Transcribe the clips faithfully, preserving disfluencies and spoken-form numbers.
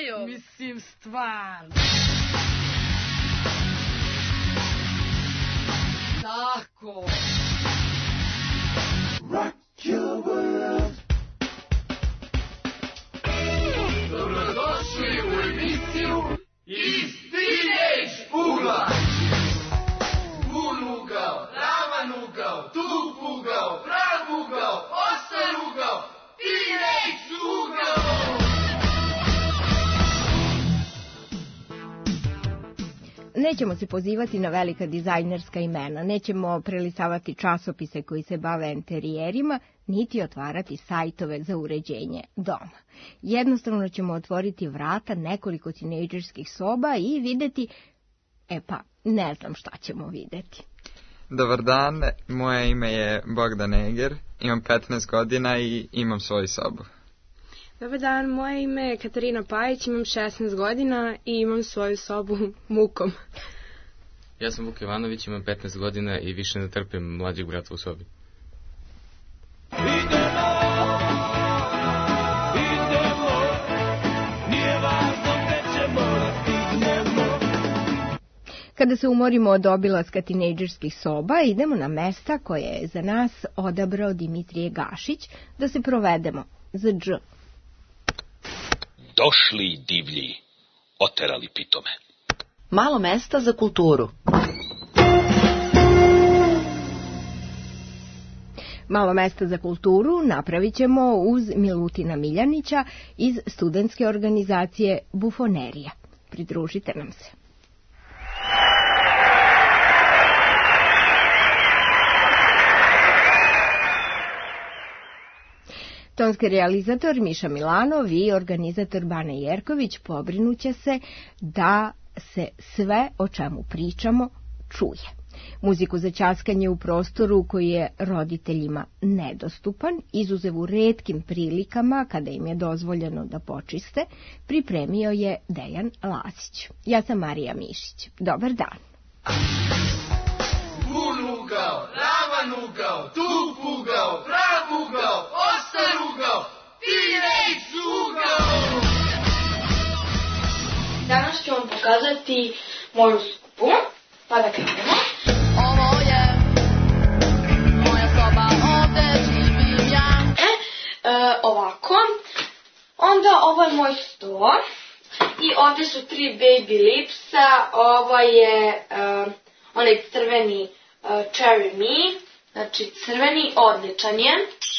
je ovo? Mislim, stvarno. Tako. Rock your world. Dobrodošli u emisiju Iz Teenage ugla. Pun ugao, ravan ugao, tup ugao, prav ugao, ostar ugao, Teenage ugao. Nećemo se pozivati na velika dizajnerska imena, nećemo prelicavati časopise koji se bave enterijerima, niti otvarati sajtove za uređenje doma. Jednostavno ćemo otvoriti vrata nekoliko tinejdžerskih soba i videti, e pa, ne znam šta ćemo videti. Dobar dan, moje ime je Bogdan Eger, imam petnaest godina i imam svoju sobu. Dobar dan, moje ime je Katarina Pajić, imam šesnaest godina i imam svoju sobu mukom. Ja sam Vuk Jovanović, imam petnaest godina i više ne trpim mlađeg brata u sobi. Idemo, idemo, nije važno gde ćemo da stignemo. Kada se umorimo od obilaska tinejdžerskih soba, idemo na mesta koje je za nas odabrao Dimitrije Gašić da se provedemo za dž. Došli divlji, oterali pitome. Malo mesta za kulturu. Malo mesta za kulturu napravit ćemo uz Milutina Miljanića iz studentske organizacije Bufonerija. Pridružite nam se. Tonski realizator Miša Milanov i organizator Bane Jerković pobrinuće se da se sve o čemu pričamo čuje. Muziku za ćaskanje u prostoru koji je roditeljima nedostupan, izuzev u retkim prilikama kada im je dozvoljeno da počiste, pripremio je Dejan Lasić. Ja sam Marija Mišić. Dobar dan. Pun ugao, ravan ugao, tup ugao, prav ugao, ostar ugao, Teenage ugao. Danas ću vam pokazati moju sobu, pa da krenemo. Ovo je moja soba, ovde živim ja. E, e, ovako, onda ovo je moj sto i ovde su tri baby lipsa, ovo je e, onaj crveni Uh, Cherry Me, znači crveni, odličan je.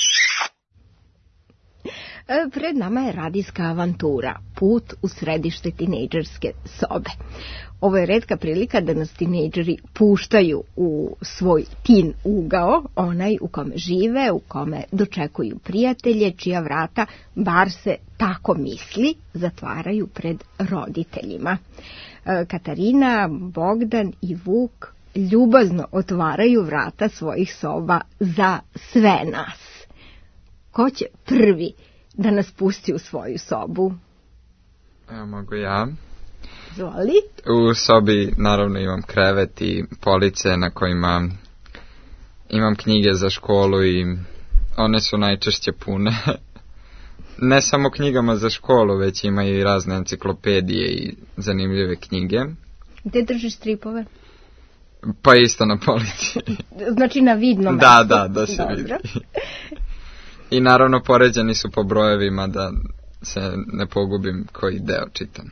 Pred nama je radijska avantura, put u središte tinejdžerske sobe. Ovo je retka prilika da nas tinejdžeri puštaju u svoj tin ugao, onaj u kome žive, u kome dočekuju prijatelje, čija vrata, bar se tako misli, zatvaraju pred roditeljima. Katarina, Bogdan i Vuk ljubazno otvaraju vrata svojih soba za sve nas. Ko će prvi da nas pusti u svoju sobu? Evo mogu ja. Zvoli. U sobi naravno imam krevet i police na kojima imam knjige za školu i one su najčešće pune. Ne samo knjigama za školu, već ima i razne enciklopedije i zanimljive knjige. Gde držiš stripove? Pa isto na polici. Znači na vidnom mestu? Da, da, da se Dobro. vidi. I naravno poređeni su po brojevima da se ne pogubim koji deo čitam.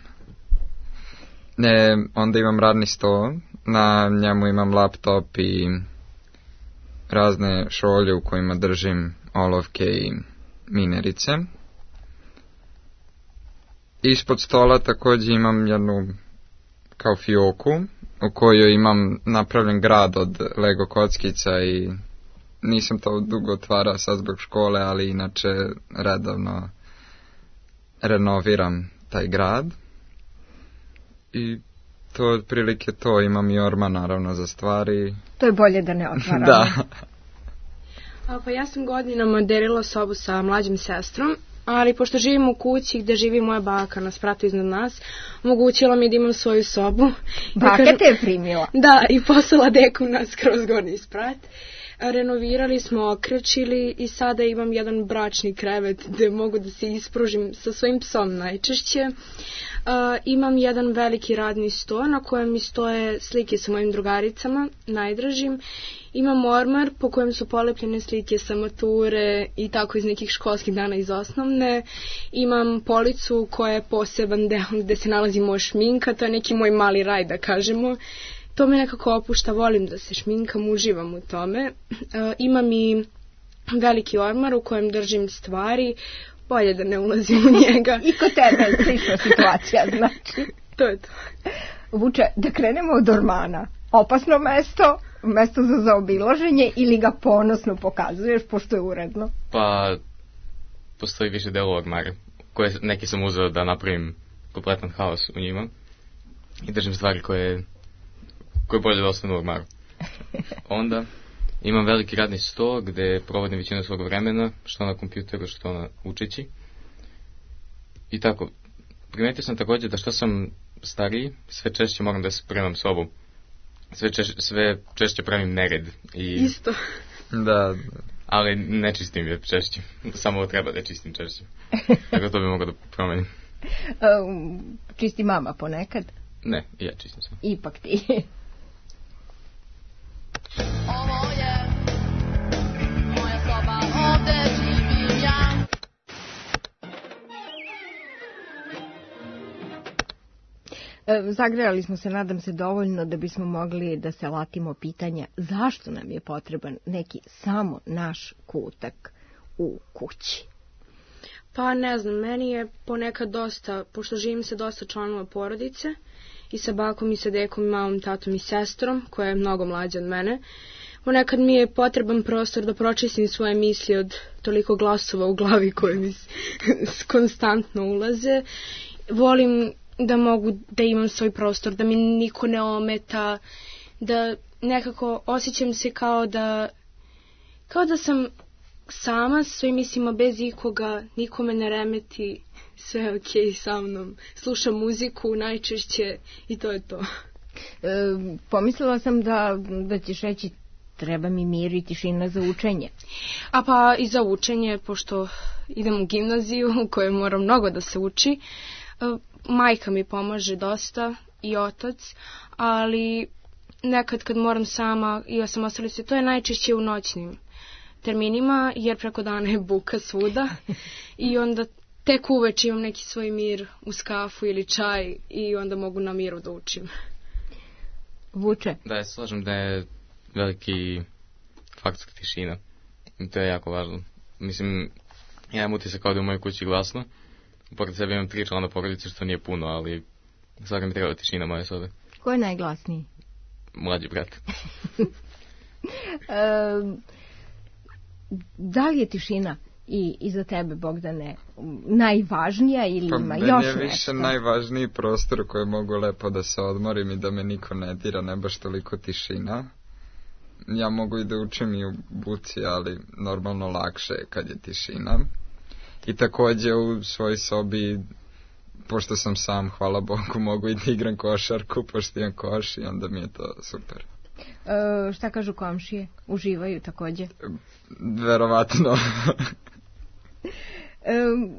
E, onda imam radni sto, na njemu imam laptop i razne šolje u kojima držim olovke i minerice. Ispod stola također imam jednu kao fioku u kojoj imam napravljen grad od Lego kockica i nisam to dugo otvarao sad zbog škole, ali inače redovno renoviram taj grad. I to je otprilike to, imam i orma naravno za stvari. To je bolje da ne otvaramo. Da. A, pa ja sam godinama delila sobu sa mlađim sestrom, ali pošto živim u kući gde živi moja baka na spratu iznad nas, omogućila mi da imam svoju sobu. Baka te je primila? Da, i poslala deku nas kroz gornji sprat. renovirali smo, okrečili i sada imam jedan bračni krevet gde mogu da se ispružim sa svojim psom najčešće. Uh, imam jedan veliki radni sto na kojem mi stoje slike sa mojim drugaricama, najdražim. Imam ormar po kojem su polepljene slike sa mature i tako iz nekih školskih dana iz osnovne. Imam policu koja je poseban deo gde se nalazi moja šminka, to je neki moj mali raj da kažemo. To me nekako opušta, volim da se šminkam, uživam u tome. Uh, imam i veliki ormar u kojem držim stvari, bolje da ne ulazim u njega. I kod tebe je slična situacija, znači. To je to. Vuče, da krenemo od ormana. Opasno mesto, mesto za zaobilaženje ili ga ponosno pokazuješ, pošto je uredno? Pa, postoji više delova ormara, koje neki sam uzeo da napravim kompletan haos u njima i držim stvari koje, koje bolje da ostanu u ormaru. Onda imam veliki radni sto gde provodim većinu svog vremena, što na kompjuteru, što na učeći. I tako, primetio sam također da što sam stariji, sve češće moram da se spremam sobu. Sve, češ, sve češće pravim nered. I, Isto. Da. Ali ne čistim je češće. Samo treba da čistim češće. Tako to bi mogao da promenim. Um, čisti mama ponekad? Ne, i ja čistim sam. Ipak ti. Ovo je moja soba, ovde živim ja. Zagrejali smo se, nadam se, dovoljno da bismo mogli da se latimo pitanja zašto nam je potreban neki samo naš kutak u kući. Pa ne znam, meni je ponekad dosta, pošto živim sa dosta članova porodice i sa bakom i sa dekom, mamom, tatom i sestrom, koja je mnogo mlađa od mene, ponekad mi je potreban prostor da pročistim svoje misli od toliko glasova u glavi koje mi konstantno ulaze. Volim da mogu da imam svoj prostor, da mi niko ne ometa, da nekako osjećam se kao da kao da sam sama, svojim mislima bez ikoga, nikome ne remeti, sve je okej okay sa mnom. Slušam muziku najčešće i to je to. E, pomislila sam da, da ćeš reći treba mi mir i tišina za učenje. A pa i za učenje, pošto idem u gimnaziju u kojoj mora mnogo da se uči. Majka mi pomaže dosta i otac, ali nekad kad moram sama i osamostali se, to je najčešće u noćnim terminima, jer preko dana je buka svuda i onda tek uveče imam neki svoj mir uz kafu ili čaj i onda mogu na miru da učim. Vuče? Da, ja se slažem da je veliki faktor tišina. I to je jako važno. Mislim, ja imam utisak kao da u mojoj kući glasno. Pored sebe imam tri člana porodice, što nije puno, ali svaka mi treba tišina moje sobe. Ko je najglasniji? Mlađi brat. e, da li je tišina i, i za tebe, Bogdane, najvažnija ili pa ima još nešto? Pa meni je više najvažniji prostor u kojem mogu lepo da se odmorim i da me niko ne dira, ne baš toliko tišina. Ja mogu i da učim i u buci, ali normalno lakše je kad je tišina. I također u svojoj sobi, pošto sam sam, hvala Bogu, mogu i da igram košarku, pošto imam koš i onda mi je to super. E, šta kažu komšije? Uživaju također? Verovatno. e,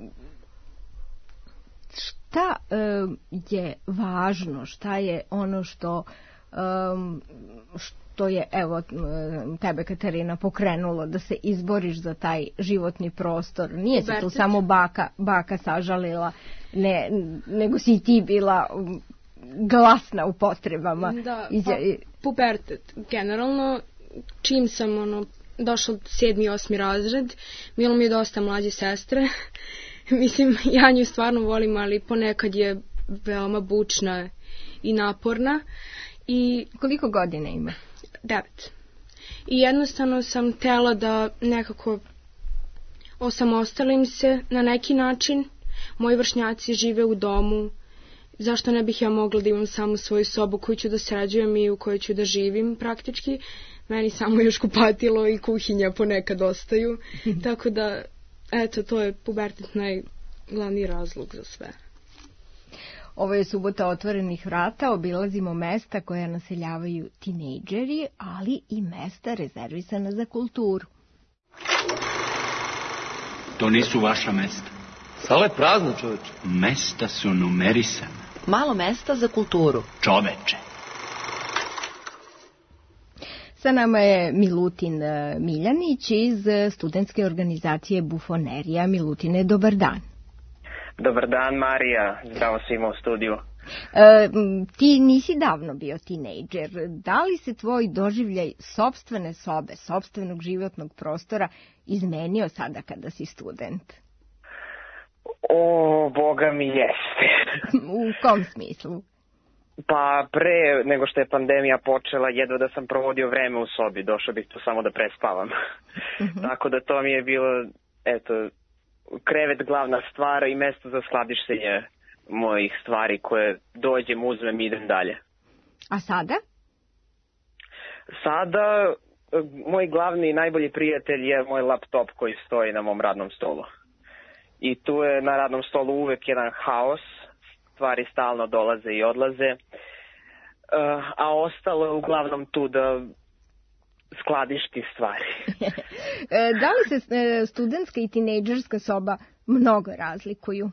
šta e, je važno, šta je ono što, e, što je, evo, tebe, Katarina, pokrenulo da se izboriš za taj životni prostor? Nije se tu samo baka, baka sažalila, ne, nego si i ti bila glasna u potrebama. Da, pa, pubertet. Generalno, čim sam ono, došla sedmi, osmi razred, bilo mi je dosta mlađe sestre. Mislim, ja nju stvarno volim, ali ponekad je veoma bučna i naporna. I koliko godina ima? Devet. I jednostavno sam htjela da nekako osamostalim se na neki način. Moji vršnjaci žive u domu. Zašto ne bih ja mogla da imam samo svoju sobu koju ću da sređujem i u kojoj ću da živim praktički. Meni samo još kupatilo i kuhinja ponekad ostaju. Tako da, eto, to je pubertet najglavniji razlog za sve. Ovo je subota otvorenih vrata, obilazimo mesta koja naseljavaju tinejdžeri, ali i mesta rezervisana za kulturu. To nisu vaša mesta. Sala je prazna, čoveče. Mesta su numerisana. Malo mesta za kulturu. Čoveče. Sa nama je Milutin Miljanić iz studentske organizacije Bufonerija. Milutine, dobar dan. Dobar dan, Marija. Zdravo svima u studiju. E, ti nisi davno bio tinejdžer. Da li se tvoj doživljaj sopstvene sobe, sopstvenog životnog prostora izmenio sada kada si student? O, Boga mi jeste. U kom smislu? Pa pre nego što je pandemija počela, jedva da sam provodio vreme u sobi. Došao bih tu samo da prespavam. Uh-huh. Tako da to mi je bilo, eto, krevet glavna stvar i mesto za skladištenje mojih stvari koje dođem, uzmem i idem dalje. A sada? Sada moj glavni i najbolji prijatelj je moj laptop koji stoji na mom radnom stolu. I tu je na radnom stolu uvek jedan haos, stvari stalno dolaze i odlaze, a ostalo je uglavnom tu da skladišti stvari. Da li se studentska i tinejdžerska soba mnogo razlikuju?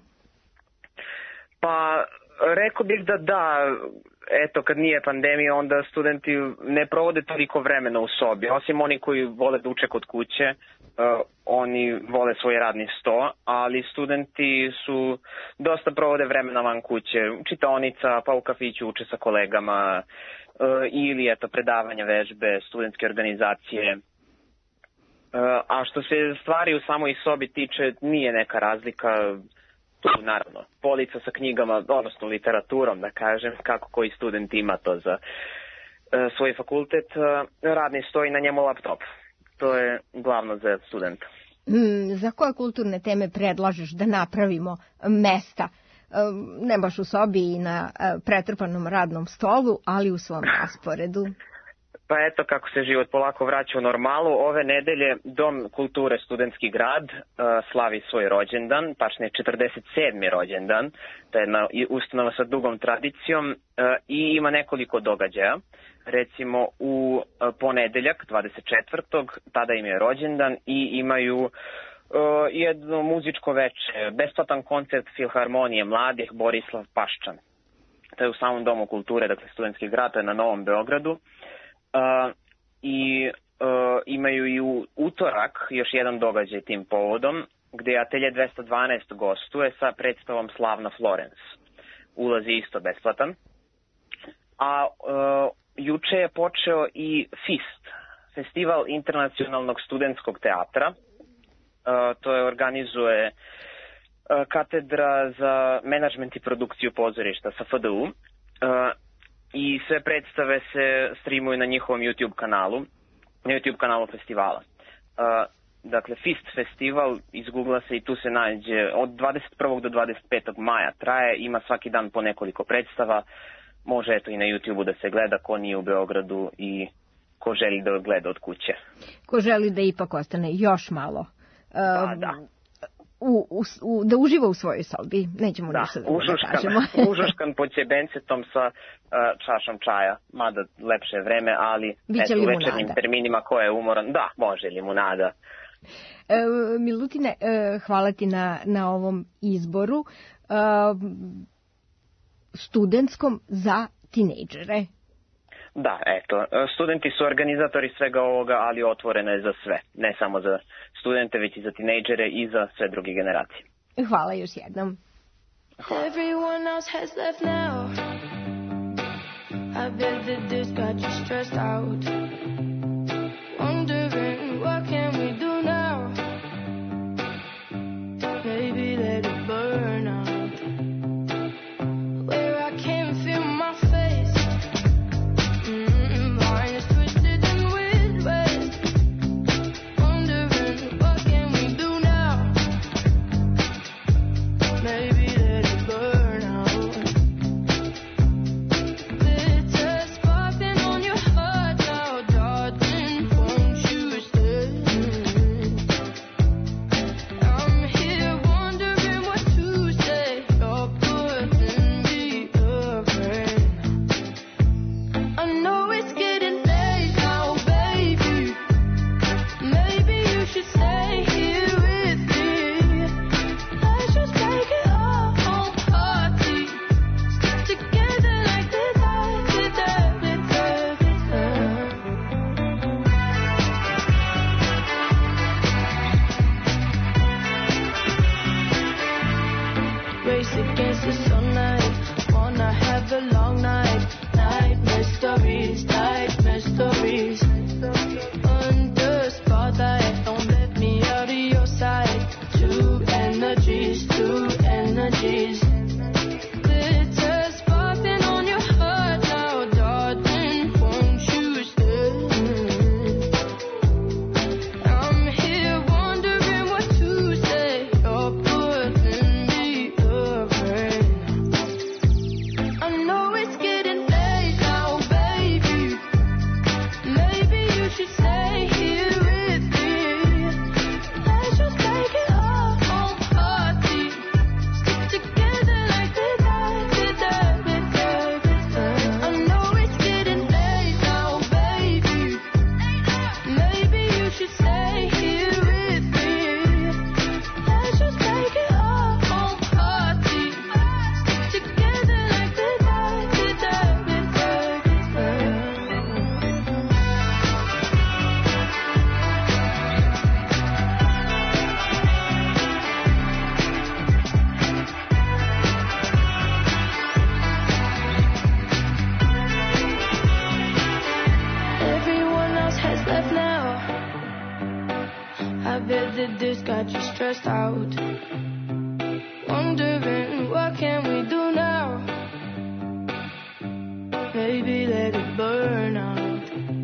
Pa, rekao bih da da. Eto, kad nije pandemija, onda studenti ne provode toliko vremena u sobi. Osim oni koji vole da uče kod kuće, uh, oni vole svoj radni sto, ali studenti su dosta provode vremena van kuće. Čitaonica, pa u kafiću uče sa kolegama, uh, ili eto, predavanja, vežbe, studentske organizacije. Uh, a što se stvari u samoj sobi tiče, nije neka razlika. Tu, naravno, polica sa knjigama, odnosno literaturom, da kažem, kako koji student ima to za e, svoj fakultet, e, radni stoji na njemu laptop. To je glavno za studenta. Mm, za koje kulturne teme predlažeš da napravimo mesta? E, ne baš u sobi i na e, pretrpanom radnom stolu, ali u svom rasporedu. Pa eto kako se život polako vraća u normalu. Ove nedelje Dom kulture Studentski grad uh, slavi svoj rođendan, tačnije četrdeset sedmi rođendan. To je jedna ustanova sa dugom tradicijom uh, i ima nekoliko događaja. Recimo u uh, ponedeljak, dvadeset četvrtog tada im je rođendan i imaju uh, jedno muzičko veče, besplatan koncert Filharmonije mladih Borislav Paščan. To je u samom Domu kulture, dakle Studentski grad, to je na Novom Beogradu. Uh, i uh, imaju i u utorak još jedan događaj tim povodom, gde Atelje dvesta dvanaest gostuje sa predstavom Slavna Florence. Ulaz je isto besplatan. A uh, juče je počeo i FIST, Festival internacionalnog studentskog teatra. Uh, to je organizuje uh, Katedra za menadžment i produkciju pozorišta sa F D U. Uh, I sve predstave se streamuju na njihovom YouTube kanalu, na YouTube kanalu festivala. Uh, dakle, FIST festival, izgoogla se i tu se nađe od dvadeset prvog do dvadeset petog maja. Traje, ima svaki dan po nekoliko predstava, može eto i na YouTubeu da se gleda ko nije u Beogradu i ko želi da gleda od kuće. Ko želi da ipak ostane još malo. Uh, pa, da. U, u, u, da uživa u svojoj sobi, nećemo da, ništa da užuškan, kažemo. Užuškan pod ćebencetom sa uh, čašom čaja, mada lepše je vreme, ali eto, u večernjim terminima ko je umoran, da, može limunada. E, Milutine, e, hvala ti na, na ovom izboru e, studentskom za tinejdžere. Da, eto, studenti su organizatori svega ovoga, ali otvoreno je za sve. Ne samo za studente, već i za tinejdžere i za sve druge generacije. Hvala još jednom. Hvala. Everyone else has left now. I bet that this got you stressed out. Wondering what can we do now? Maybe let it burn out. Where I can feel my face. Mm. bet that this got you stressed out. Wondering what can we do now? Maybe let it burn out.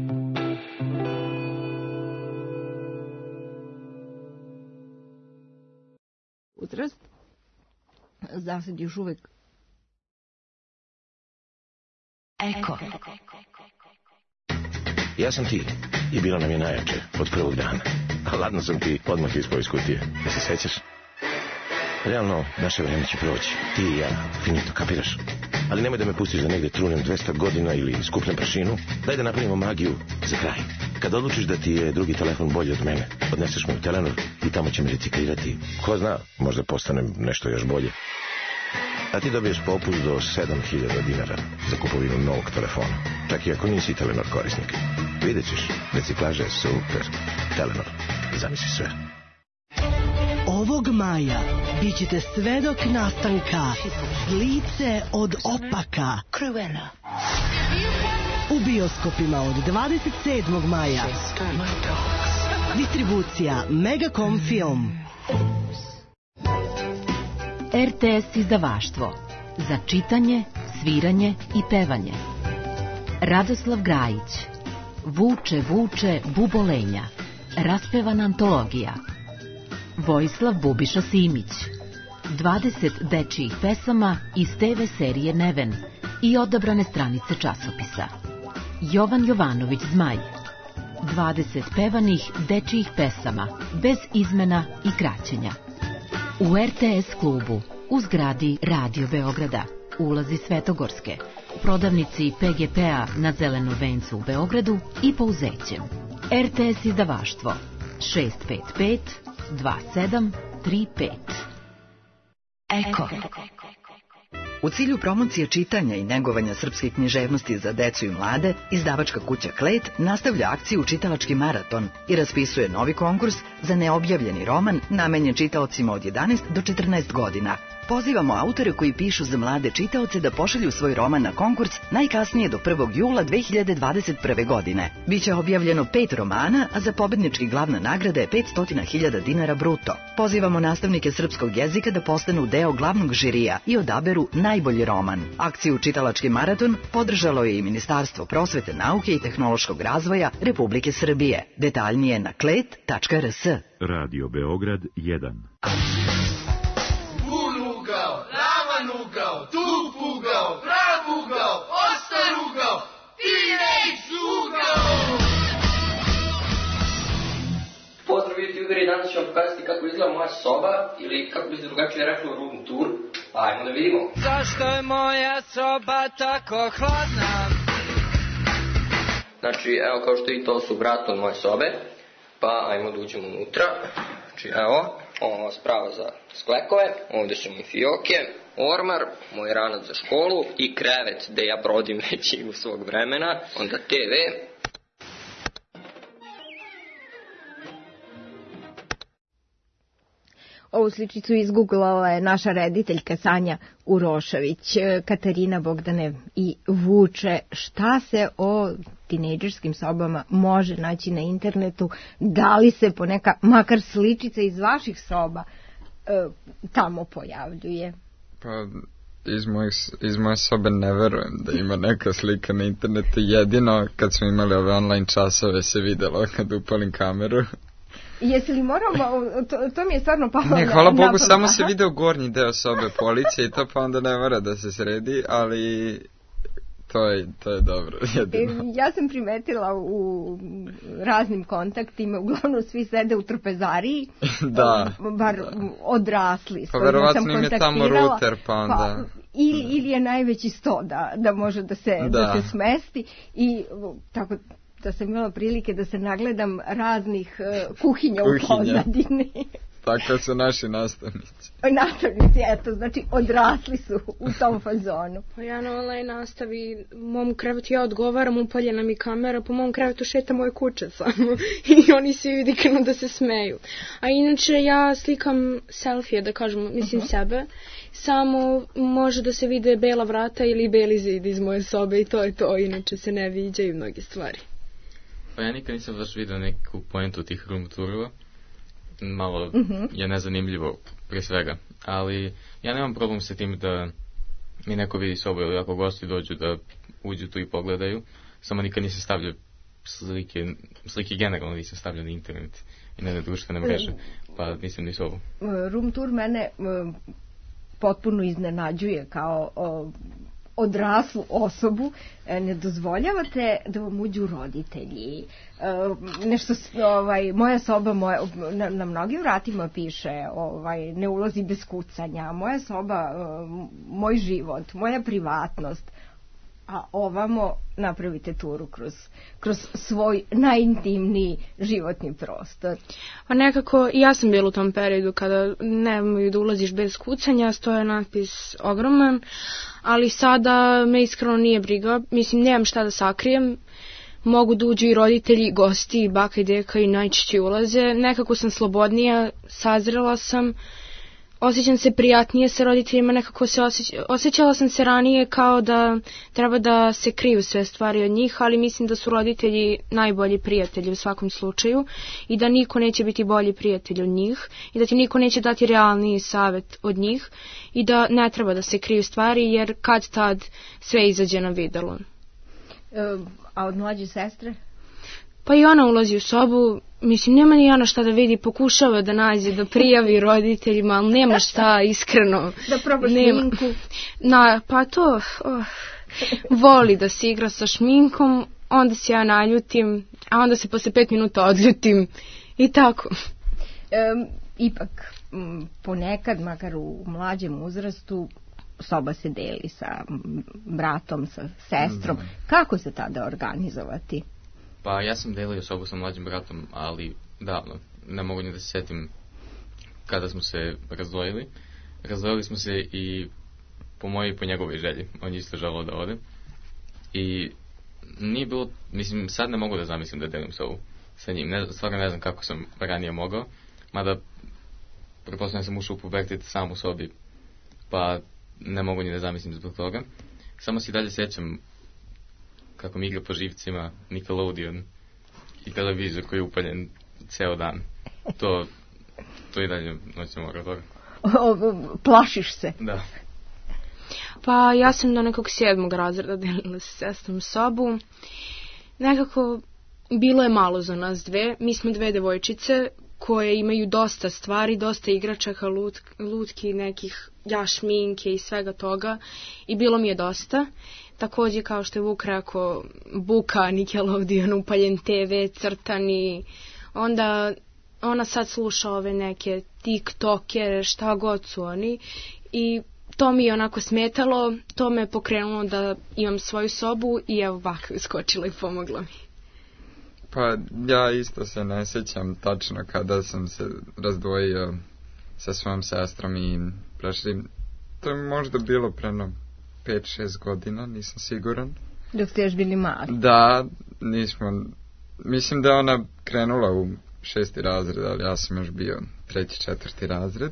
Uzrast, zasad još uvek. Eko. Ja sam ti i bilo nam je najjače od prvog dana. A ladno sam ti odmah ispao iz kutije. Da se sećaš? Realno, naše vreme će proći. Ti i ja, finito, kapiraš? Ali nemoj da me pustiš da negde trunem dvesta godina ili skupljam prašinu. Daj da napravimo magiju za kraj. Kad odlučiš da ti je drugi telefon bolji od mene, odneseš me u Telenor i tamo će me reciklirati. Ko zna, možda postanem nešto još bolje. A ti dobiješ popust do sedam hiljada dinara za kupovinu novog telefona. Čak i ako nisi Telenor korisnik. Vidjet ćeš, reciklaža je super. Telenor, zamisli sve. Ovog maja bit ćete svedok nastanka Lice od opaka Cruella. u bioskopima od dvadeset sedmog maja. Distribucija Megacom Film. R T S izdavaštvo za čitanje, sviranje i pevanje. Radoslav Grajić. Vuče, vuče, bubolenja. Raspevana antologija. Vojislav Bubiša Simić. dvadeset dečijih pesama iz te ve serije Neven i odabrane stranice časopisa. Jovan Jovanović Zmaj. dvadeset pevanih dečijih pesama, bez izmena i kraćenja. U R T S klubu, u zgradi Radio Beograda, ulazi Svetogorske, prodavnici P G P-a na Zelenoj vencu u Beogradu i Pouzećem. R T S izdavaštvo šest pet pet dva sedam tri pet. Eko. U cilju promocije čitanja i negovanja srpske književnosti za decu i mlade, izdavačka kuća Klet nastavlja akciju Čitalački maraton i raspisuje novi konkurs za neobjavljeni roman namenjen čitaocima od jedanaest do četrnaest godina. Pozivamo autore koji pišu za mlade čitaoce da pošalju svoj roman na konkurs najkasnije do prvog jula dve hiljade dvadeset prve. godine. Biće objavljeno pet romana, a za pobednički glavna nagrada je petsto hiljada dinara bruto. Pozivamo nastavnike srpskog jezika da postanu deo glavnog žirija i odaberu najbolji roman. Akciju Čitalački maraton podržalo je i Ministarstvo prosvete, nauke i tehnološkog razvoja Republike Srbije. Detaljnije na klet tačka r s. Radio Beograd jedan. Ravan ugao, dug ugao, prav ugao, ostar ugao, teenage ugao! Pozdrav YouTuberi, danas ću vam pokazati kako izgleda moja soba, ili kako bi se drugačije reklo room tour. Ajmo da vidimo. Zašto je moja soba tako hladna? Znači, evo kao što i to su vrata od moje sobe, pa ajmo da uđemo unutra. Znači, evo, ovo sprava za sklekove, ovdje su mi fioke, ormar, moj ranac za školu i krevet gde ja brodim većinu svog vremena, onda te ve. Ovu sličicu izgooglala je naša rediteljka Sanja Urošević. Katarina, Bogdane i Vuče, šta se o tinejdžerskim sobama može naći na internetu? Da li se poneka, makar sličica iz vaših soba, e, tamo pojavljuje? Pa, iz, mojih, iz moje sobe ne verujem da ima neka slika na internetu. Jedino kad smo imali ove online časove se videlo kad upalim kameru. Jesi li morao, to, to mi je stvarno palo. Ne, hvala Bogu, napad. samo se video gornji deo sobe policije i to, pa onda ne mora da se sredi, ali to je, to je dobro. Jedino. Ja sam primetila u raznim kontaktima, uglavnom svi sede u trpezariji, da. bar odrasli. Pa verovatno im je tamo ruter, pa onda... Pa, ili, ili je najveći sto da, da može da se, da. da se smesti i tako... da sam imala prilike da se nagledam raznih uh, kuhinja, kuhinja u pozadini. Tako su naši nastavnici. Nastavnici, eto, znači odrasli su u tom fazonu. Pa ja na online nastavi, mom krevetu ja odgovaram, upaljena mi kamera, po mom krevetu šeta moje kuće samo. I oni svi vidi krenu da se smeju. A inače ja slikam selfije, da kažem, mislim uh-huh. sebe. Samo može da se vide bela vrata ili beli zid iz moje sobe i to je to, inače se ne viđaju mnoge stvari. Pa ja nikad nisam baš vidio neku pojentu tih room tourova. malo Mhm. je nezanimljivo prije svega. Ali ja nemam problem sa tim da mi neko vidi sobu ili ako gosti dođu da uđu tu i pogledaju. Samo nikad nisam stavljao slike, slike generalno nisam stavljao na internet i na društvene mreže, pa nisam ni sobu. Room tour mene e, potpuno iznenađuje kao o, odraslu osobu. E, ne dozvoljavate da vam uđu roditelji. E, nešto, s- ovaj, moja soba, moja, na, na mnogim vratima piše ovaj, ne ulazi bez kucanja. Moja soba, e, moj život, moja privatnost. A ovamo napravite turu kroz, kroz svoj najintimniji životni prostor. Pa nekako, i ja sam bila u tom periodu kada nemoj da ulaziš bez kucanja, stoje natpis ogroman, ali sada me iskreno nije briga, mislim, nemam šta da sakrijem, mogu da uđu i roditelji, i gosti, i baka i deka i najčešće ulaze, nekako sam slobodnija, sazrela sam, osjećam se prijatnije sa roditeljima, nekako se osjeć, osjećala sam se ranije kao da treba da se kriju sve stvari od njih, ali mislim da su roditelji najbolji prijatelji u svakom slučaju i da niko neće biti bolji prijatelj od njih i da ti niko neće dati realniji savjet od njih i da ne treba da se kriju stvari jer kad tad sve izađe na videlo. E, a od mlađe sestre? Pa i ona ulazi u sobu, mislim, nema ni ona šta da vidi, pokušava da nađe, da prijavi roditeljima, ali nema šta, iskreno. Da proba Nema. šminku. Na, pa to, oh, voli da se igra sa šminkom, onda se ja naljutim, a onda se posle pet minuta odljutim i tako. E, ipak, m, ponekad, makar u mlađem uzrastu, soba se deli sa m, bratom, sa sestrom. Kako se tada organizovati? Pa ja sam delio sobu sa mlađim bratom, ali davno, ne mogu ni da se sjetim kada smo se razdvojili. Razdvojili smo se i po mojoj i po njegovoj želji, on je isto želeo da ode. I nije bilo, mislim, sad ne mogu da zamislim da delim sobu sa njim, ne, stvarno ne znam kako sam ranije mogao, mada pretpostavljam sam ušao u pubertet sam u sobi, pa ne mogu ni da zamislim zbog toga. Samo se i dalje sjećam kako mi igra po živcima Nickelodeon i televizor koji je upaljen ceo dan. To, to i dalje noćno mora toga. Plašiš se? Da. Pa ja sam do nekog sedmog razreda delila sa sestrom sobu. Nekako bilo je malo za nas dve. Mi smo dve devojčice koje imaju dosta stvari, dosta igračaka, lut, lutki, nekih jašminke i svega toga. I bilo mi je dosta. Također, kao što je Vuk rekao, buka, Nickelodeon, upaljen te ve, crtani. Onda ona sad sluša ove neke tiktokere, šta god su oni. I to mi je onako smetalo, to me je pokrenulo da imam svoju sobu i evo baka je skočila i pomogla mi. Pa ja isto se ne sjećam tačno kada sam se razdvojio sa svojom sestrom i prešli. To je možda bilo preno pet šest godina, nisam siguran. Dok ste još bili mali. Da, nismo, mislim da je ona krenula u šesti razred, ali ja sam još bio treći, četvrti razred.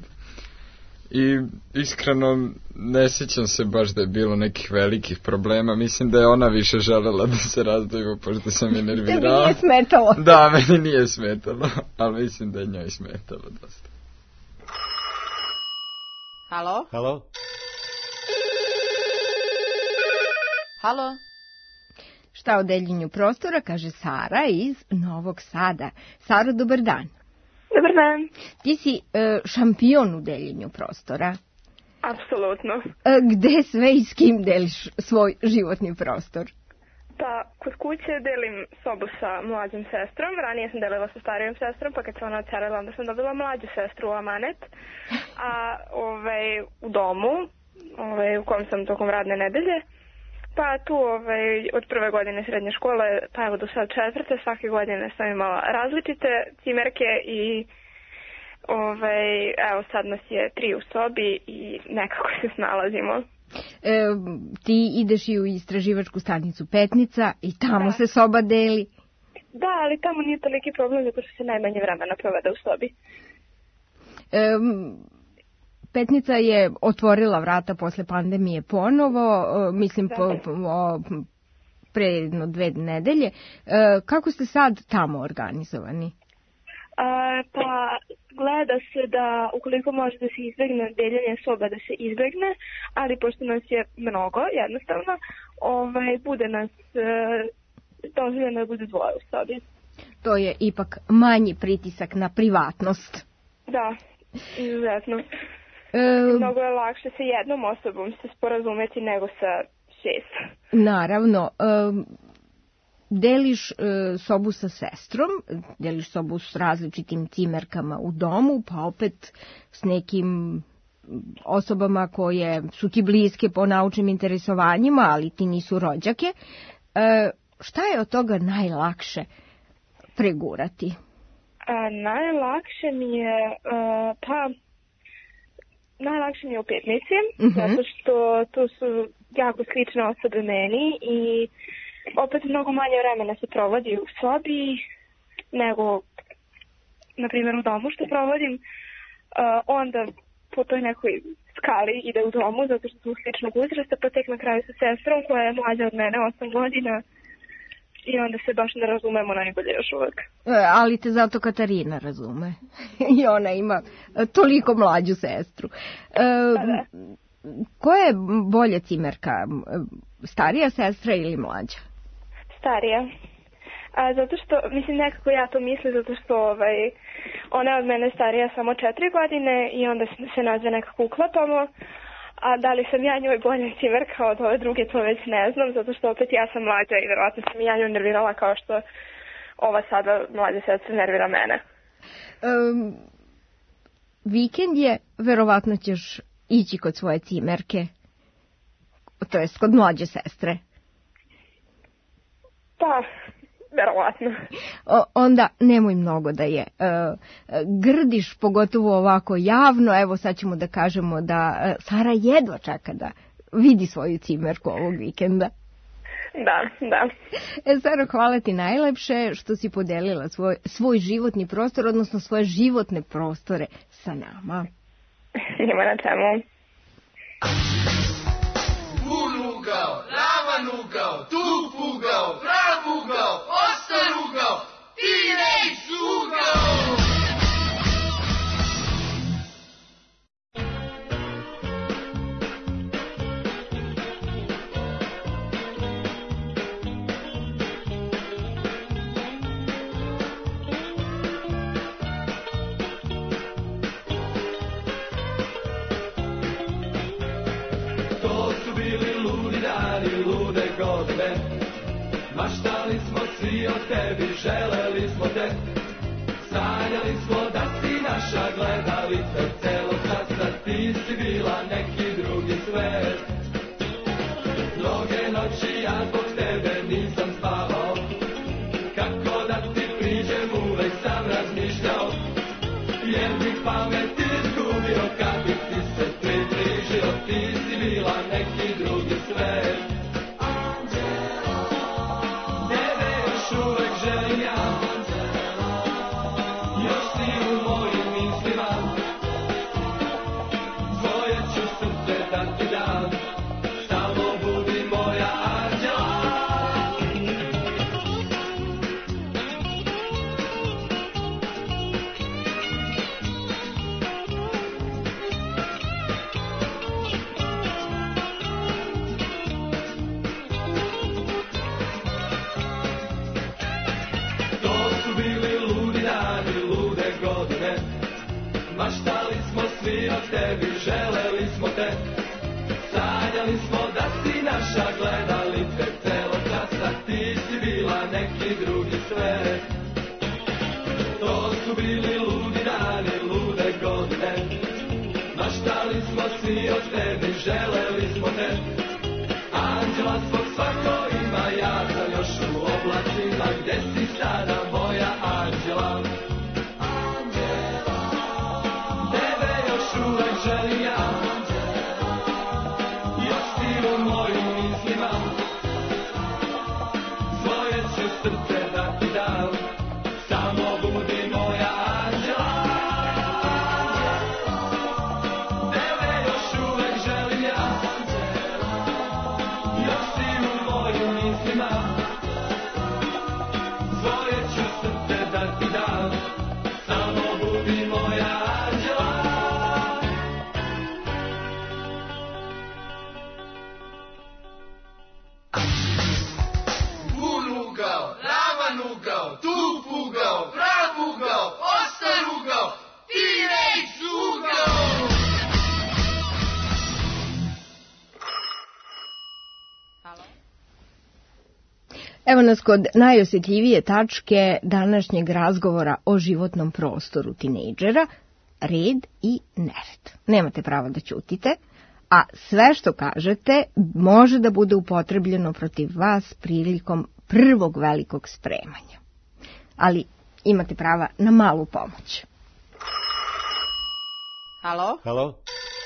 I iskreno ne sjećam se baš da je bilo nekih velikih problema. Mislim da je ona više želela da se razdvojimo, pošto sam je nervirao. Tebi nije smetalo. Da, meni nije smetalo, ali mislim da je njoj smetalo dosta. Halo? Halo? Halo? Šta o deljenju prostora kaže Sara iz Novog Sada. Sara, dobar dan. Dobar dan. Ti si e, šampion u deljenju prostora. Apsolutno. E, gde sve i s kim deliš svoj životni prostor? Pa, kod kuće delim sobu sa mlađom sestrom. Ranije sam delila sa starijom sestrom, pa kad se ona odselila, onda sam dobila mlađu sestru u amanet. A ovaj, u domu, ovaj, u kom sam tokom radne nedelje, pa tu ovaj, od prve godine srednje škole, pa evo do sad četvrte, svake godine sam imala različite cimerke i ovaj, evo sad nas je tri u sobi i nekako se snalazimo. E, ti ideš i u istraživačku stanicu Petnica i tamo Da. se soba deli. Da, ali tamo nije toliki problem zato što se najmanje vremena provede u sobi. E, Petnica je otvorila vrata posle pandemije ponovo, e, mislim po, po, o, pre jedno dve nedelje. E, kako ste sad tamo organizovani? A, pa gleda se da ukoliko može da se izbegne deljenje soba da se izbegne, ali pošto nas je mnogo, jednostavno, ovaj, bude nas e, dozvoljeno da bude dvoje u sobi. To je ipak manji pritisak na privatnost. Da, izuzetno. E, Mnogo je lakše sa jednom osobom se sporazumeti nego sa šest. Naravno. E, deliš e, sobu sa sestrom, deliš sobu s različitim cimerkama u domu, pa opet s nekim osobama koje su ti bliske po naučnim interesovanjima, ali ti nisu rođake. E, šta je od toga najlakše pregurati? A, najlakše mi je, a, pa, najlakše mi je u petnici, uh-huh. zato što tu su jako slične osobe meni i opet mnogo manje vremena se provodi u sobi nego, na primjer, u domu što provodim. Uh, onda po toj nekoj skali ide u domu zato što su sličnog uzrasta, pa tek na kraju sa sestrom koja je mlađa od mene osam godina i onda se baš ne razumemo najbolje još uvek. E, ali te zato Katarina razume. I ona ima toliko mlađu sestru. E, koja je bolja cimerka? Starija sestra ili mlađa? Starija. A, zato što, mislim, nekako ja to mislim, zato što ovaj, ona je od mene starija samo četiri godine i onda se nazve nekako uklapamo. A da li sam ja njoj bolja cimerka od ove druge, to već ne znam, zato što opet ja sam mlađa i verovatno sam i ja nju nervirala kao što ova sada mlađa sestra nervira mene. Um, vikend je, verovatno ćeš ići kod svoje cimerke, to jest kod mlađe sestre. Pa, verovatno. O, onda nemoj mnogo da je e, grdiš, pogotovo ovako javno. Evo sad ćemo da kažemo da e, Sara jedva čeka da vidi svoju cimerku ovog vikenda. Da, da. E, Sara, hvala ti najlepše što si podelila svoj, svoj životni prostor, odnosno svoje životne prostore sa nama. Nima na čemu. Bun ugao, ravan ugao, tup ugao, prav ugao, ostar ugao, teenage ugao! Maštali smo svi o tebi, želeli smo te, sanjali smo da si naša, gledali te celog časa, ti si bila neki drugi svet. Mnoge noći ja zbog tebe nisam spavao, kako da ti priđem uvek sam razmišljao, jer bih pamet izgubio kad bih ti se približio, ti si bila neki drugi svet. Maštali smo svi o tebi, želeli smo te, sanjali smo da si naša, gledali te celog časa, ti si bila neki drugi svet. To su bili ludi dani, lude godine, maštali smo svi o tebi, želeli smo te, anđela svog svako ima, ja sam još u oblacima, gdje si sada moja anđela? Želim ja, još ti u mojim mislima, svoje ću srce da ti dam, samo budi moja anđela. Tebe još uvek želim ja, nas kod najosjetljivije tačke današnjeg razgovora o životnom prostoru tinejdžera, red i nered. Nemate pravo da ćutite, a sve što kažete može da bude upotrebljeno protiv vas prilikom prvog velikog spremanja. Ali imate prava na malu pomoć. Halo? Halo?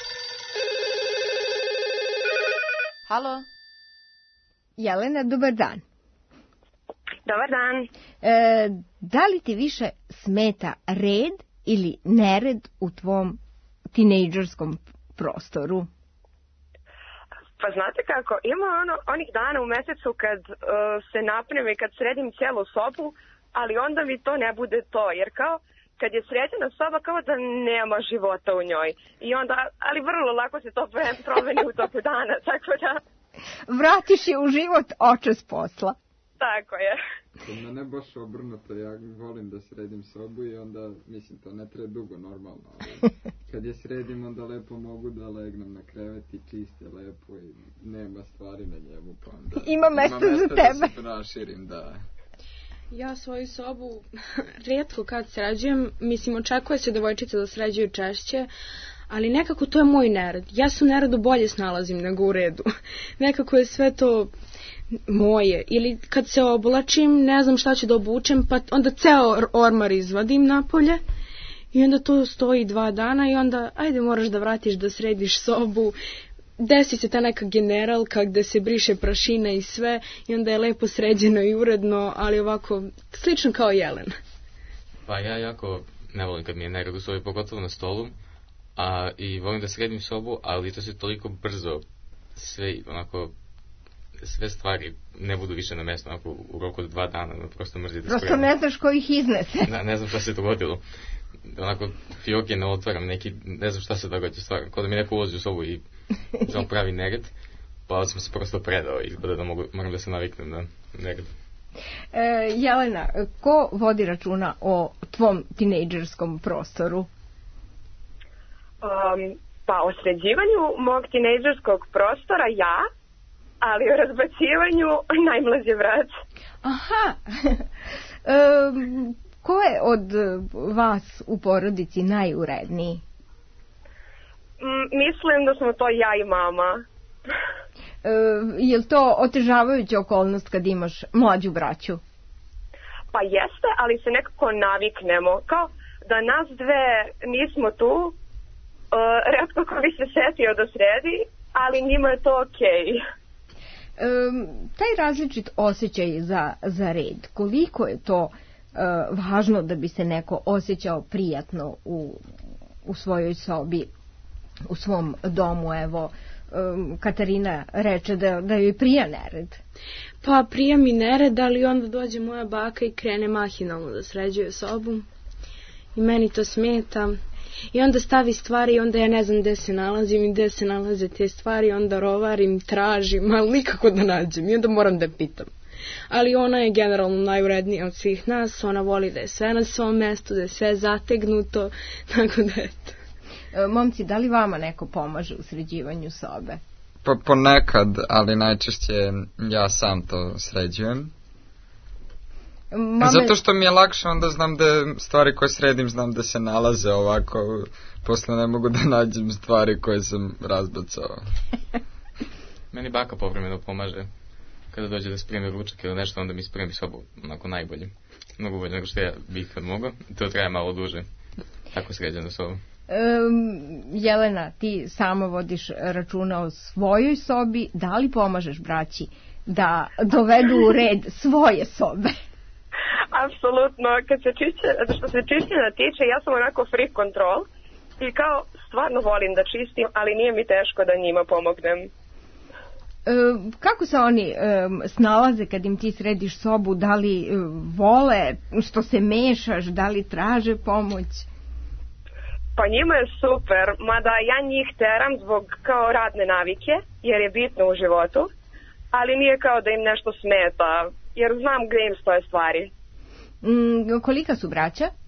Halo? Jelena, dobar dan. Dobar dan. E, da li ti više smeta red ili nered u tvom tinejdžerskom prostoru? Pa znate kako, ima ono, onih dana u mesecu kad uh, se napnem i kad sredim cijelu sobu, ali onda mi to ne bude to, jer kao kad je sređena soba kao da nema života u njoj. I onda, ali vrlo lako se to promeni u toku dana, tako da... Vratiš je u život očas posla. Tako je. Kod mene baš obrnuto, ja volim da sredim sobu i onda, mislim, to ne treba dugo normalno, ali kad je sredim onda lepo mogu da legnem na krevet i čiste lepo i nema stvari na njemu, pa onda... Ima mesta za tebe. Da se proširim, da. Ja svoju sobu rijetko kad sređujem, mislim, očekuje se devojčice da sređuju češće, ali nekako to je moj nered. Ja se u neredu bolje snalazim nego u redu. Nekako je sve to moje. Ili kad se oblačim, ne znam šta ću da obučem, pa onda ceo ormar izvadim napolje i onda to stoji dva dana i onda, ajde, moraš da vratiš da središ sobu. Desi se ta neka generalka gde se briše prašina i sve i onda je lepo sređeno i uredno, ali ovako slično kao Jelena. Pa ja jako ne volim kad mi je nered u sobi, pogotovo na stolu, a i volim da sredim sobu, ali to se toliko brzo sve onako sve stvari ne budu više na mjestu, onako u roku od dva dana, prosto mrzi da spremam. Prosto ne znaš ko ih iznese. Ne, ne znam šta se dogodilo. Onako, fioke ne otvaram, neki, ne znam šta se događa stvarno. Kao da mi neko ulazi u sobu i samo pravi nered, pa sam se prosto predao i izgleda da mogu, moram da se naviknem na nered. E, Jelena, ko vodi računa o tvom tinejdžerskom prostoru? Um, pa o sređivanju mog tinejdžerskog prostora ja, ali o razbacivanju najmlađi brat. Aha, um, ko je od vas u porodici najuredniji? Mm, mislim da smo to ja i mama. E, je li to otežavajuća okolnost kad imaš mlađu braću? Pa jeste, ali se nekako naviknemo. Kao da nas dve nismo tu, uh, retko ko bi se setio da sredi, ali njima je to okej. Okay. Um, taj različit osjećaj za, za red, koliko je to uh, važno da bi se neko osjećao prijatno u, u svojoj sobi, u svom domu, evo, um, Katarina reče da, da joj prija nered. Pa prija mi nered, ali onda dođe moja baka i krene mahinalno da sređuje sobu i meni to smeta. I onda stavi stvari i onda ja ne znam gde se nalazim i gde se nalaze te stvari, onda rovarim, tražim, ali nikako da nađem i onda moram da pitam. Ali ona je generalno najurednija od svih nas, ona voli da je sve na svom mestu, da je sve zategnuto, tako da eto. E, momci, da li vama neko pomaže u sređivanju sobe? Pa ponekad, ali najčešće ja sam to sređujem. Mame... Zato što mi je lakše, onda znam da stvari koje sredim, znam da se nalaze ovako, posle ne mogu da nađem stvari koje sam razbacao. Meni baka povremeno pomaže, kada dođe da spremi ručak ili nešto, onda mi spremi sobu onako najbolje. Mnogo bolje nego što ja bih kad mogu, to traje malo duže, tako sređena soba. Um, Jelena, ti sama vodiš računa o svojoj sobi, da li pomažeš braći da dovedu u red svoje sobe? Apsolutno, kad se čišće, što se čišćenja tiče, ja sam onako free control i kao stvarno volim da čistim, ali nije mi teško da njima pomognem. E, kako se oni e, snalaze kad im ti središ sobu, da li e, vole što se mešaš, da li traže pomoć? Pa njima je super, mada ja njih teram zbog kao radne navike, jer je bitno u životu, ali nije kao da im nešto smeta, jer znam gdje im stoje stvari. Mm, kolika su braća? E,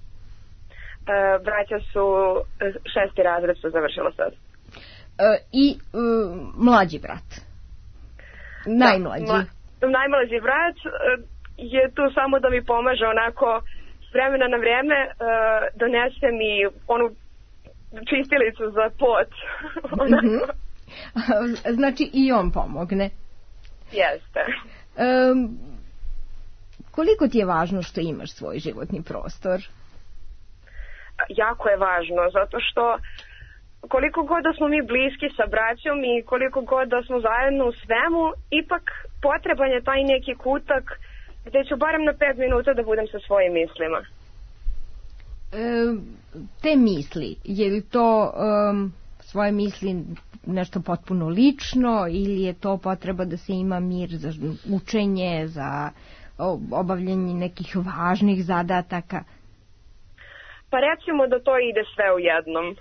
braća su, šesti razred su završila sad. E, I e, mlađi brat? Najmlađi? Da, mla, najmlađi brat, e, je tu samo da mi pomaže onako s vremena na vreme, uh, donese mi onu čistilicu za pot. Mm-hmm. Znači i on pomogne. Jeste. Um, koliko ti je važno što imaš svoj životni prostor? Jako je važno, zato što koliko god da smo mi bliski sa braćom i koliko god da smo zajedno u svemu, ipak potreban je taj neki kutak gde ću barem na pet minuta da budem sa svojim mislima. E, te misli, je li to um, svoje misli nešto potpuno lično ili je to potreba da se ima mir za učenje, za obavljanje nekih važnih zadataka? Pa recimo da to ide sve u jednom.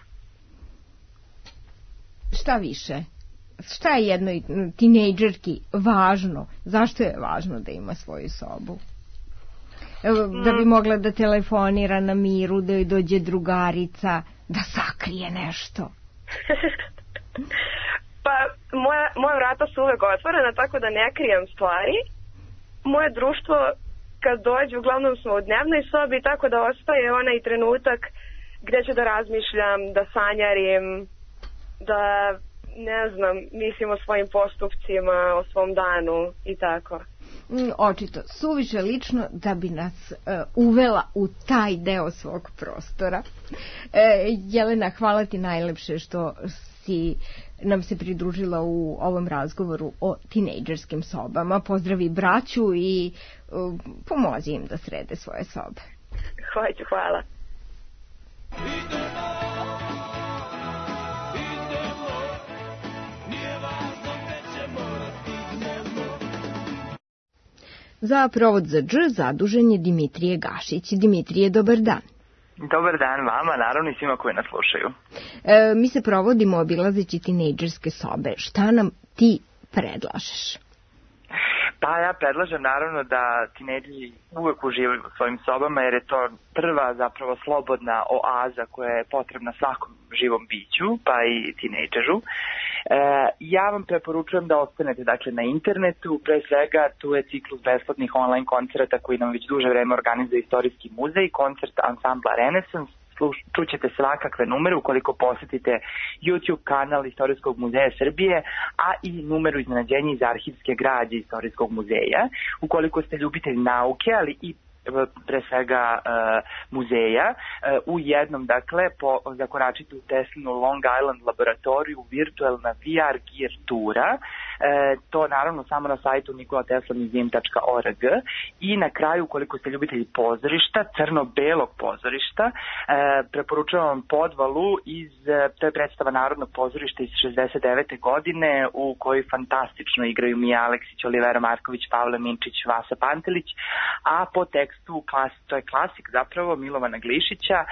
Šta više? Šta je jednoj tinejdžerki važno? Zašto je važno da ima svoju sobu? Da bi mogla da telefonira na miru, da joj dođe drugarica, da sakrije nešto. Pa moja, moja vrata su uvek otvorena, tako da ne krijem stvari. Moje društvo kad dođe, uglavnom smo u dnevnoj sobi, tako da ostaje onaj trenutak gde ću da razmišljam, da sanjarim, da ne znam, mislim o svojim postupcima, o svom danu i tako. Očito, suviše lično da bi nas uh, uvela u taj deo svog prostora. E, Jelena, hvala ti najlepše što si nam se pridružila u ovom razgovoru o tinejdžerskim sobama. Pozdravi braću i uh, pomozi im da srede svoje sobe. Hoću, hvala. Za provod za dž zadužen je Dimitrije Gašić. Dimitrije, dobar dan. Dobar dan vama, naravno i svima koji nas slušaju. E, mi se provodimo obilazeći tinejdžerske sobe. Šta nam ti predlažeš? Pa ja predlažem naravno da tinejdžeri uvek uživaju u svojim sobama, jer je to prva zapravo slobodna oaza koja je potrebna svakom živom biću, pa i tinejdžeru. E, ja vam preporučujem da ostanete dakle na internetu, pre svega tu je ciklus besplatnih online koncerta koji nam već duže vreme organizuje Istorijski muzej, koncert ansambla Renesans. Čućete svakakve numere ukoliko posetite YouTube kanal Istorijskog muzeja Srbije, a i numeru iznenađenja iz arhivske građe Istorijskog muzeja. Ukoliko ste ljubitelj nauke, ali i pre svega uh, muzeja, uh, u jednom, dakle, po, zakoračite u Teslinu Long Island laboratoriju, virtualna V R gear tura, uh, to naravno samo na sajtu nikola tesla muzeum tačka org, i na kraju, ukoliko ste ljubitelji pozorišta, crno-belog pozorišta, uh, preporučujem vam Podvalu iz, uh, to je predstava Narodnog pozorišta iz šezdeset devete godine, u kojoj fantastično igraju Mija Aleksić, Olivera Marković, Pavle Minčić, Vasa Pantelić, a po tekstu, klas, to je klasik zapravo Milovana Glišića, e,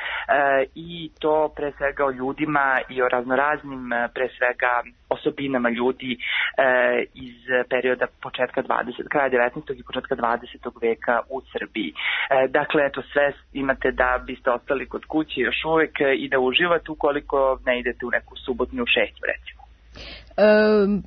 i to pre svega o ljudima i o raznoraznim, pre svega osobinama ljudi e, iz perioda početka dvadesetog kraja devetnaestog i početka dvadesetog veka u Srbiji. E, dakle, eto, sve imate da biste ostali kod kuće još uvek i da uživate ukoliko ne idete u neku subotnju šetnju, recimo. Um,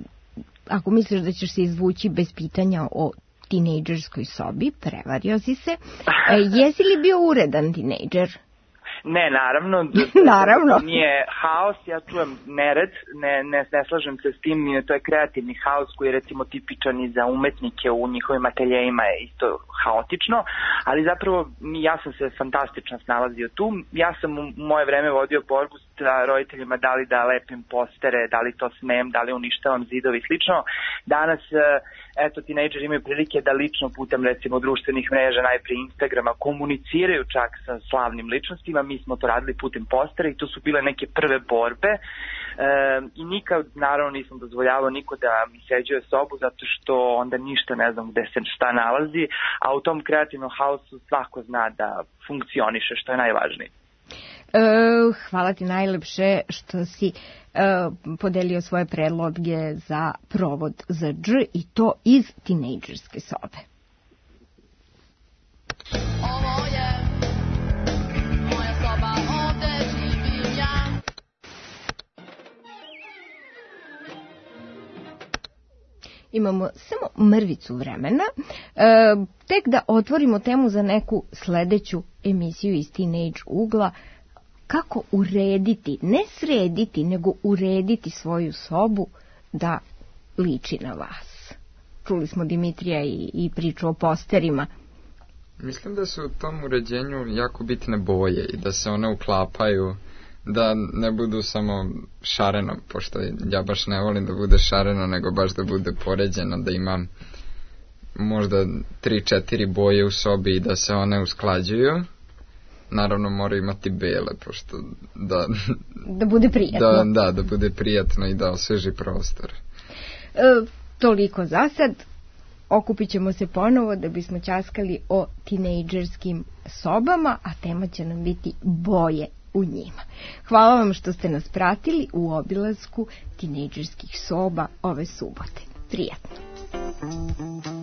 ako misliš da ćeš se izvući bez pitanja o tinejdžerskoj sobi, prevario si se. E, jesi li bio uredan tinejdžer? Ne, naravno. Naravno. Nije haos, ja čujem nered, ne, ne, ne slažem se s tim, to je kreativni haos koji je recimo tipičan i za umetnike u njihovim ateljejima je isto haotično, ali zapravo ja sam se fantastično snalazio tu. Ja sam u moje vreme vodio borbu sa roditeljima da li da lepim postere, da li to smem, da li uništavam zidovi i slično. Danas, eto, tinejdžeri imaju prilike da lično putem recimo društvenih mreža, najprije Instagrama, komuniciraju čak sa slavnim ličnostima. Mi smo to radili putem postera i to su bile neke prve borbe, e, i nikad naravno nisam dozvoljavao niko da mi sređuje sobu, zato što onda ništa ne znam gde se šta nalazi, a u tom kreativnom haosu svako zna da funkcioniše, što je najvažnije. E, hvala ti najlepše što si e, podelio svoje predloge za provod za dž i to iz tinejdžerske sobe. Ovo je moja soba, ovde živim ja. imamo samo mrvicu vremena, e, tek da otvorimo temu za neku sledeću emisiju iz Teenage ugla, kako urediti, ne srediti, nego urediti svoju sobu da liči na vas. Čuli smo Dimitrija i, i priču o posterima. Mislim da su u tom uređenju jako bitne boje i da se one uklapaju, da ne budu samo šareno, pošto ja baš ne volim da bude šareno, nego baš da bude poređeno, da ima možda tri četiri boje u sobi i da se one usklađuju. Naravno mora imati bele, pošto da... Da bude prijatno. Da, da, da bude prijatno i da osveži prostor. E, toliko za sad. Okupit ćemo se ponovo da bismo ćaskali o tinejdžerskim sobama, a tema će nam biti boje u njima. Hvala vam što ste nas pratili u obilasku tinejdžerskih soba ove subote. Prijatno.